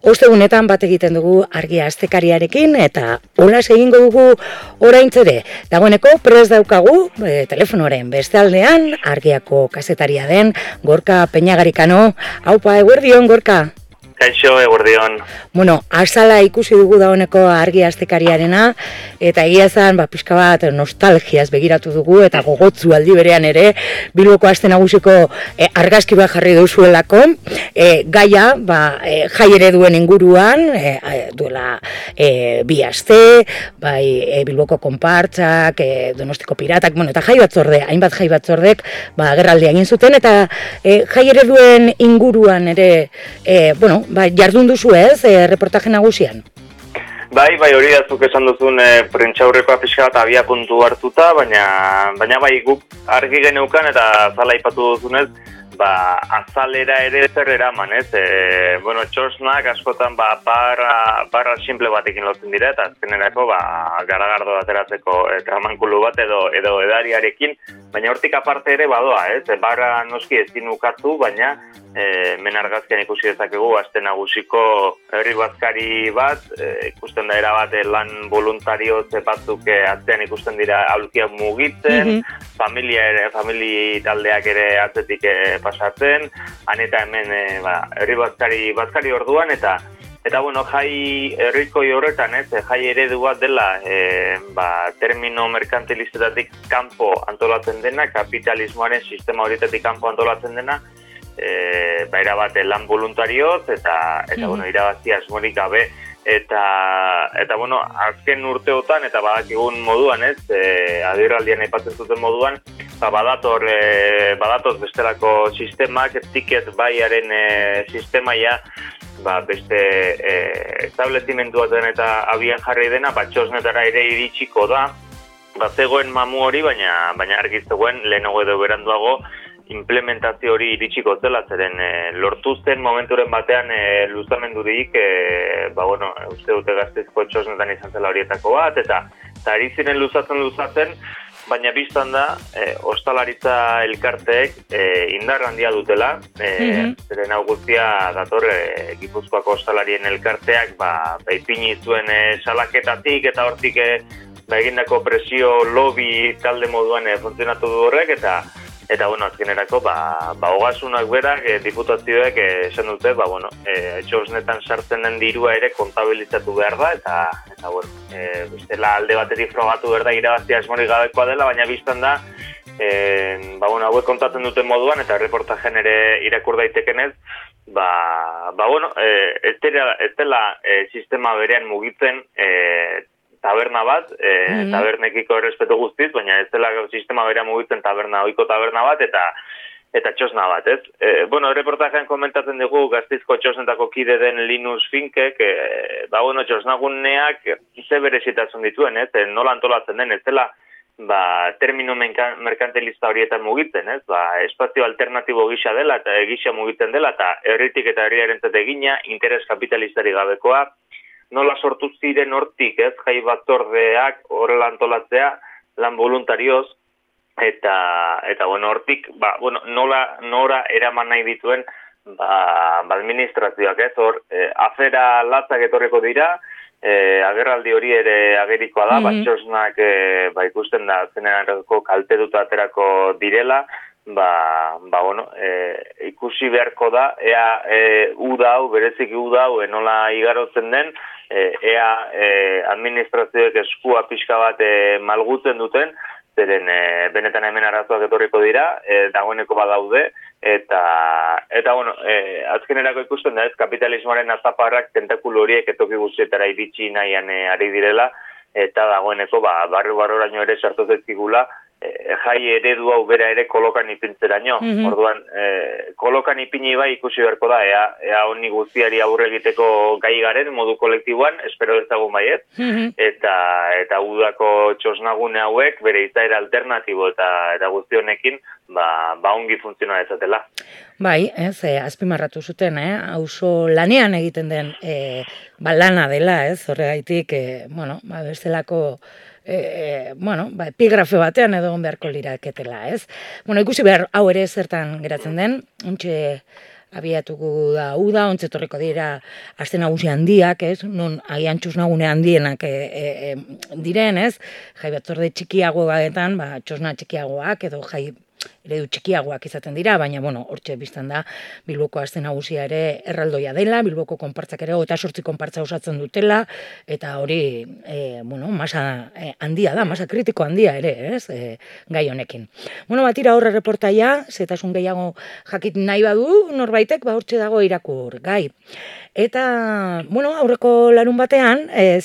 Ostegunetan bat egiten dugu argia astekariarekin eta hola egingo dugu oraintzere. Dagoeneko prest daukagu telefonoren beste aldean argiako kazetaria den Gorka Peñagarikano. Aupa, eguerdion, Gorka. Kaixo, eguerdion. Bueno, azala ikusi dugu dagoeneko argia astekariarena eta egia zen, pixka bat nostalgiaz begiratu dugu eta gogotzu aldi berean ere Bilboko aste nagusiko argazki bat jarri duzuelako. Gaia, jai ereduen inguruan, duela bi aste, Bilboko konpartzak, Donostiko piratak, eta jai batzorde, hainbat jai batzordek agerraldia egin zuten eta jai ereduen inguruan ere, jardun duzu ez, reportaje nagusian? Bai, hori da zuk esan duzun prentxaurrekoa pixka bat abia puntu hartuta, baina guk argi geneukan eta zala aipatu duzunez, azalera ere zer eraman, ez? Txosnak askotan barra simple batekin lotzen dira, eta azkenerako garagardo ateratzeko tramankulu bat edo edariarekin, baina hortik aparte ere badoa, ez? Barra noski ezin ukatu, baina men argazkian ikusi dezakegu aste nagusiko herri bazkari bat, ikusten da erabat lan voluntario batzuk atzean ikusten dira aulkiak mugitzen, famili taldeak ere atzetik pasatzen, han eta hemen herri bazkari orduan eta jai herrikoi horretan, jai eredu bat dela termino merkantilistetatik kanpo antolatzen dena, kapitalismoaren sistema horietatik kanpo antolatzen dena, erabat lan voluntarioz eta irabazi asmorik gabe eta azken urteotan eta badakigun moduan, agerraldian aipatzen zuten moduan, badatoz bestelako sistemak, ticket baiaren sistemaia, beste establezimentu baten eta abian jarri dena, txosnetara ere iritsiko da, zegoen mamu hori, baina argi zegoen lehenago edo beranduago implementazio hori iritsiko zela, zeren lortu zen momenturen batean luzamendurik, uste dute Gasteizko txosnetan izan zela horietako bat, eta ari ziren luzatzen, baina biztan da, ostalaritza elkarteek indar handia dutela, zeren hau guztia dator Gipuzkoako ostalarien elkarteak ipini zuen salaketatik eta hortik egindako presio lobby talde moduan funtzionatu du horrek, eta azkenerako, ogasunak berak, diputazioek esan dute, txosnetan sartzen den dirua ere kontabilizatu behar da, eta bestela alde batetik frogatu behar da irabazi asmorik gabekoa dela, baina biztan da, hauek kontatzen duten moduan, eta reportajen ere irakur daitekenez, ez dela sistema berean mugitzen, taberna bat, tabernekiko errespetu guztiz, baina ez dela sistema berean mugitzen ohiko taberna bat eta txosna bat, ez? Reportajean komentatzen dugu Gasteizko txosnetako kide den Linus Finkek, txosnaguneak ze berezitasun dituen, ez? Nola antolatzen den, ez dela termino merkantilista horietan mugitzen, ez? Espazio alternatibo gisa dela eta gisa mugitzen dela eta herritik eta herriarentzat egina, interes kapitalistari gabekoa, nola sortu ziren hortik, ez, jai batzordeak horrela antolatzea, lan voluntarioz, eta hortik, nora eraman nahi dituen, administrazioak, ez, afera latzak etorreko dira, agerraldi hori ere agerikoa da, txosnak ikusten da zenerako kalte dut aterako direla, ikusi beharko da, ea bereziki udau, nola igarotzen den, ea administrazioek eskua pixka bat malgutzen duten, zeren benetan hemen arazoak etorriko dira, dagoeneko badaude, eta azkenerako ikusten da ez, kapitalismoaren azaparrak tentakulu horiek etoki guztietara iritsi nahian ari direla, eta dagoeneko barru-barroraino ere sartu zaizkigula, jai eredu hau bera ere kolokan ipintzeraino. Orduan, kolokan ipini ikusi beharko da, ea honi guztiari aurre egiteko gai garen modu kolektiboan, espero dezagun baiet, eta udako txosnagune hauek bere izaera alternatibo eta guzti honekin ongi funtzioa dezatela. Bai, ez, azpimarratu zuten, auzo lanean egiten den lana dela, ez, horregaitik, bestelako epigrafe batean edo beharko liraketela, ez? Ikusi behar hau ere zertan geratzen den, ontxe abiatuko da uda, ontzetorriko dira aste nagusi handiak, ez? Non agian txosnagune handienak diren, ez? Jai batzorde txikiagoetan, txosna txikiagoak edo jai eredu txikiagoak izaten dira, baina, hortxe biztan da, Bilboko aste nagusia ere erraldoia dela, Bilboko konpartzak ere 28 konpartza osatzen dutela, eta hori, masa handia da, masa kritiko handia ere, ez? Gai honekin. Batira horre reportaia, zetasun gehiago jakit nahi badu, norbaitek, hortxe dago irakur, gai. Eta, aurreko larun batean,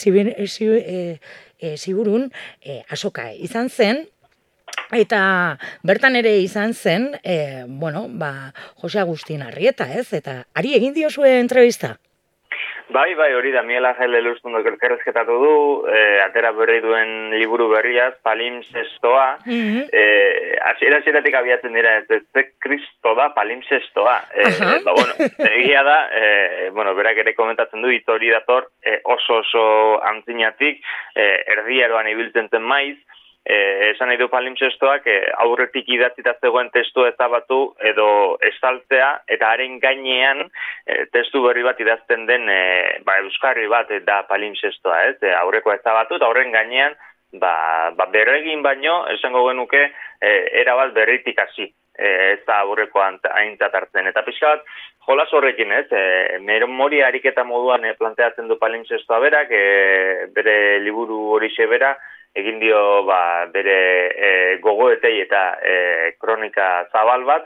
Ziburun, azoka izan zen, eta bertan ere izan zen, Jose Agustin Arrieta, ez? Eta ari egin diozue entrevista? Bai, hori da, Miguel Ángel Elustundok elkarrezketatu du, atera berri duen liburu berriaz, palimpsestoa, hasieratik abiatzen dira, ez Kristo da, palimpsestoa. Egia da, berak ere komentatzen du, hori dator oso antzinatik, erdieroan ibiltzen zen maiz, esan nahi du palimpsestoak aurretik idatzita zegoen testu ezabatu edo estaltzea eta haren gainean testu berri bat idazten den euskarri bat da palimpsestoa, ez? Aurrekoa ezabatu eta horren gainean berregin baino esango genuke erabat berritik hasi. Ez da aurrekoa aintzat hartzen. Eta pixka bat, jolas horrekin, ez? Memoria ariketa moduan planteatzen du palimpsestoa berak, bere liburu horixe bera, egin dio bere gogoetei eta kronika zabal bat,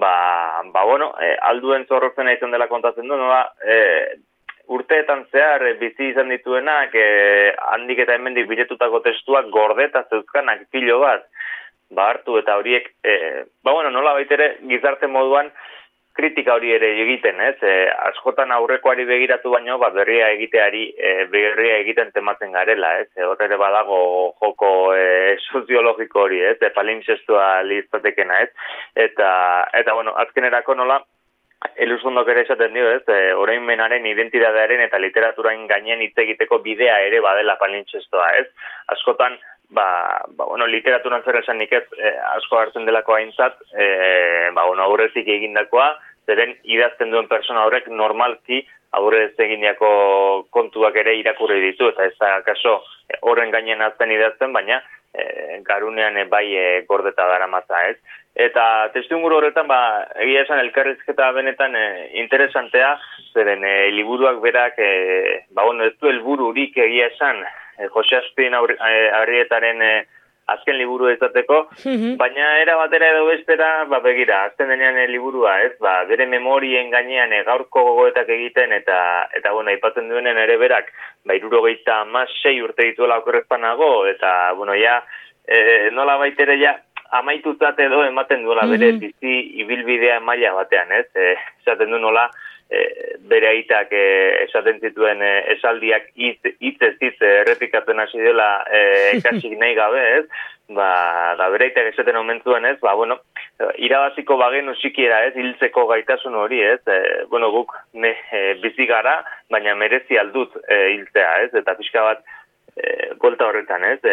alduen zorrotzen izan dela kontatzen du, urteetan zehar bizi izan dituenak, handik eta hemendik biletutako testuak gordeta zeuzkanak kilo bat, hartu eta horiek, nola baitere gizarte moduan kritika hori ere egiten, ez? Askotan aurrekoari begiratu baino, berria egiten tematzen garela, ez? Hor ere badago joko soziologiko hori, ez? Palimpsestoa lizatekena, ez? Eta azkenerako nola, Elustundok ere esaten dio, ez? Orain menaren identitatearen eta literaturain gainen hitz egiteko bidea ere badela palimpsestoa, ez? Askotan, literaturan zer esanik ez asko hartzen delako aintzat, aurretik egindakoa, zeren idazten duen persona horrek normalki aurrez egindiako kontuak ere irakurri ditu, eta ez da kaso horren gainen azten idazten, baina garunean bai gordeta daramatza, ez? Eta testuinguru horretan, egia esan elkarrizketa benetan interesantea, zeren liburuak berak, ez du helbururik egia esan, Jose Agustin Arrietaren azken liburu izateko, baina era batera edo bestera, begira, azten denean liburua, ez? Bere memorien gainean gaurko gogoetak egiten eta aipatzen duenen ere berak, 76 urte dituela okerrezpanago, eta, nola baitere amaitutzat edo ematen duela bere bizi ibilbidea maila batean, ez? Esaten du nola, bere aitak esaten zituen esaldiak hitz errepikatzen hasi dela kasik nahi gabe, ez? Bere aitak esaten omentzuen, ez? Irabaziko bagenu sikiera, ez? Hiltzeko gaitasun hori, ez? Guk bizi gara, baina merezi aldut hiltzea, ez? Eta pixka bat golta horretan, ez?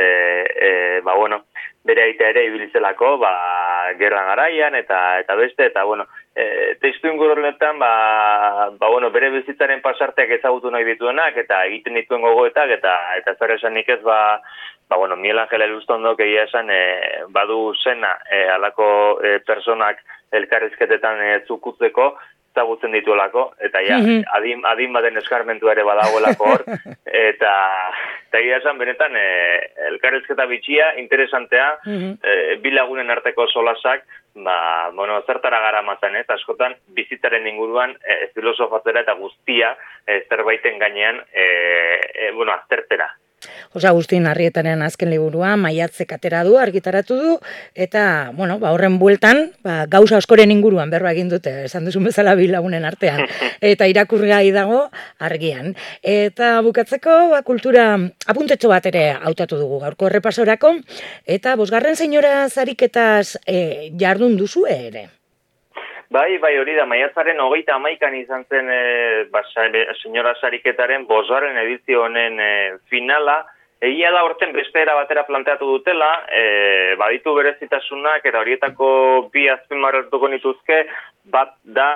Bere aita ere ibilizelako, gerran garaian, eta beste, eta testu ingurorletan, bere bizitzaren pasarteak ezagutu nahi dituenak, eta egiten dituen gogoetak, eta zer esanik ez, Miguel Ángel Elustundok egia esan, badu zena, alako personak elkarrizketetan zukutzeko, ezagutzen dituelako, eta adin baten eskarmentu ere badagoelako hor, eta egia esan benetan elkarrizketa bitxia, interesantea, bi lagunen arteko solasak, zertara gara maten, askotan bizitzaren inguruan filosofatzera eta guztia zerbaiten gainean aztertera. Jose Agustin Arrietaren azken liburua maiatzek atera du, argitaratu du, eta, horren bueltan, gauza askoren inguruan berba egin dute, esan duzun bezala bi lagunen artean, eta irakurgai dago argian. Eta bukatzeko, kultura apuntetxo bat ere hautatu dugu gaurko errepasorako, eta 5. senyora zariketaz jardun duzu ere. Bai, hori da, maiatzaren 31 izan zen senyora sariketaren 5. edizio honen finala, Egia da horten beste era batera planteatu dutela, baditu berezitasunak eta horietako bi azpimarratuko nituzke, bat da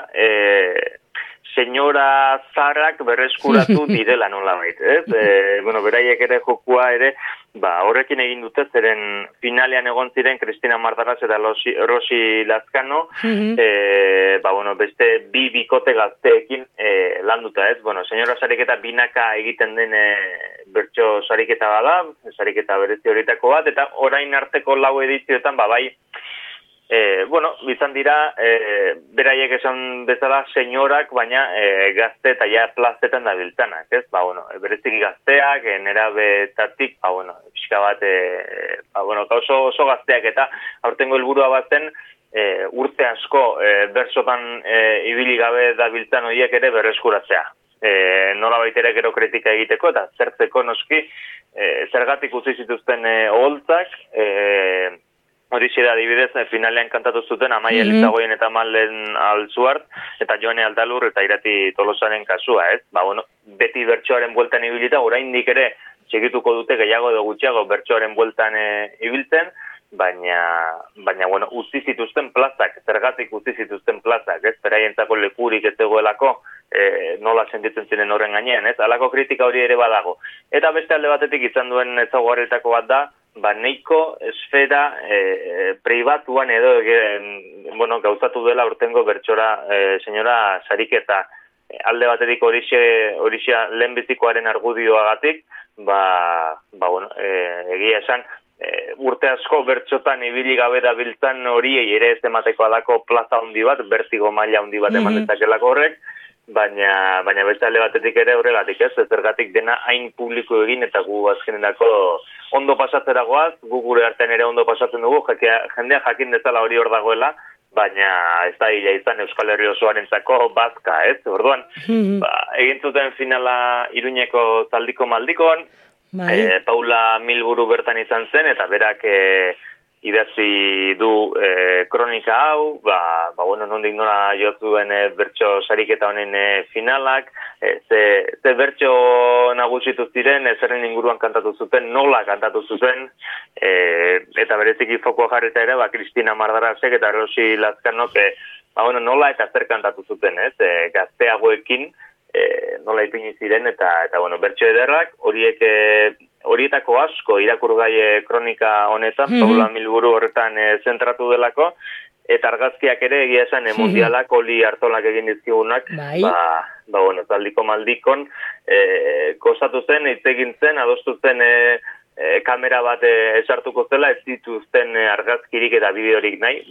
senyora zaharrak berreskuratu direla nolabait, ez? Bueno, beraiek ere jokua ere, horrekin egin dute, zeren finalean egon ziren Cristina Mardaraz eta Rosi Lazcano, bueno, beste bi bikote gazteekin landuta, ez? Bueno, senyora sariketa binaka egiten den bertso sariketa bada, sariketa berezi horietako bat, eta orain arteko 4 edizioetan, bai, bueno, bizan dira, beraiek esan bezala senyorak, baina gazte eta ja plazetan da biltzanak, ez? Bueno, berezik gazteak, nerabetatik, bueno, pixka bat, bueno, oso gazteak eta aurtengo helburua batzen, urte asko bersotan ibili gabe da biltzan horiek ere berreskuratzea. Nola baitere gero kritika egiteko eta zertzeko noski, zergatik utzi zituzten oholtzak, horixe da, adibidez, finalean kantatu zuten Amaia Elizagoien eta Malen Altzuart, eta Joane Aldalur eta Irati Tolosaren kasua, ez? Bueno, beti bertsoaren bueltan ibilita, oraindik ere txikituko dute gehiago edo gutxiago bertsoaren bueltan ibiltzen, baina, bueno, utzi zituzten plazak, zergatik utzi zituzten plazak, ez? Beraientzako lekurik ez zegoelako, nola sentitzen ziren horren gainean, ez? Halako kritika hori ere badago. Eta beste alde batetik izan duen ezaugarrietako bat da, neiko esfera pribatuan edo bueno, gauzatu dela urtengo bertsora senyora sariketa alde batetik horixe lehenbizikoaren argudioagatik, bueno, egia esan, urte asko bertsotan ibili gabe da biltzan horiei ere ez emateko alako plaza handi bat, bertigo maila handi bat eman dezakelako horrek, baina beste alde batetik ere horregatik ez, zergatik dena hain publiko egin eta gu azkenenako ondo pasatzera goaz, gu gure artean ere ondo pasatzen dugu, jendea jakin dezala hori hor dagoela, baina ez da hila izan Euskal Herri osoarentzako bazka, ez? Orduan, egin zuten finala Iruñeko Zaldiko Maldikoan, Paula Milburu bertan izan zen, eta berak idatzi du kronika hau, bueno, nondik nola jotzuen bertso sariketa honen finalak, ze bertso nagusitu ziren, zerren inguruan kantatu zuten, nola kantatu zuten, eta bereziki fokoa jarreta ere, Cristina Mardarazek eta Rosi Lazcanok, bueno, nola eta zer kantatu zuten, ez? Gazteagoekin, nola ipini ziren, eta bueno, bertso ederrak, horietako asko irakurgai kronika honetan, Paula Milburu horretan zentratu delako, eta argazkiak ere egia esan mundialak Oli Artolak egin dizkigunak, bueno, Zaldiko Maldikon, gozatu zen, hitz egin zen, adostu zen kamera bat esartuko zela, ez dituzten argazkirik eta bideorik nahi,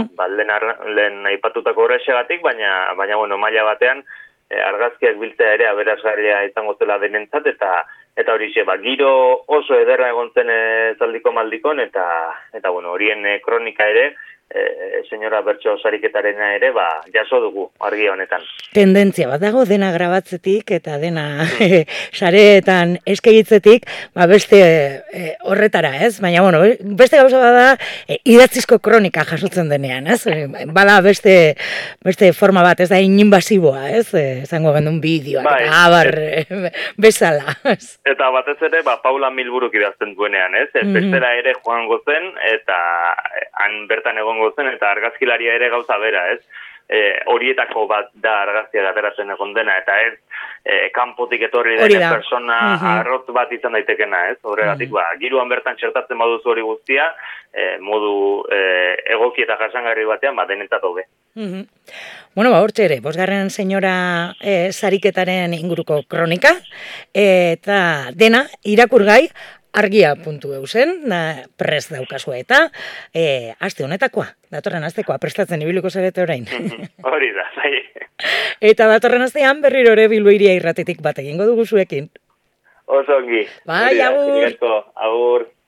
lehen aipatutako horrexegatik, baina, bueno, maila batean, argazkiak biltzea ere aberasgarria izango zela denentzat, eta horixe, giro oso ederra egon zen Zaldiko Maldikon, eta bueno, horien kronika ere, senyora bertso sariketarena ere, jaso dugu argi honetan. Tendentzia bat dago, dena grabatzetik eta dena sareetan eskegitzetik, beste horretara, ez? Baina, bueno, beste gauza bada idatzizko kronika jasotzen denean, ez? Bada beste forma bat, ez da ininbasiboa, ez? Zango gendun bideoak, eta abar bezala. Eta batez ere, Paula Milburuk idazten duenean, ez? Bestera ere joango zen, eta han bertan egongo zen, eta argazkilaria ere gauza bera, ez? Horietako bat da argazkia ateratzen egon dena, eta ez kanpotik etorri den persona arrotz bat izan daitekena, ez? Horregatik, giruan bertan txertatzen baduzu hori guztia, modu egoki eta jasangarri batean, denentzat hobe. Bueno, hortxe ere, 5. senyora sariketaren inguruko kronika, eta dena irakurgai argia.eu zen, prest daukazu eta aste honetakoa, datorren astekoa, prestatzen ibiliko zarete orain. Hori da, bai. Eta datorren astean berriro ere Bilbo Hiria irratetik bat egingo dugu zuekin. Oso ongi. Bai, agur. Agur.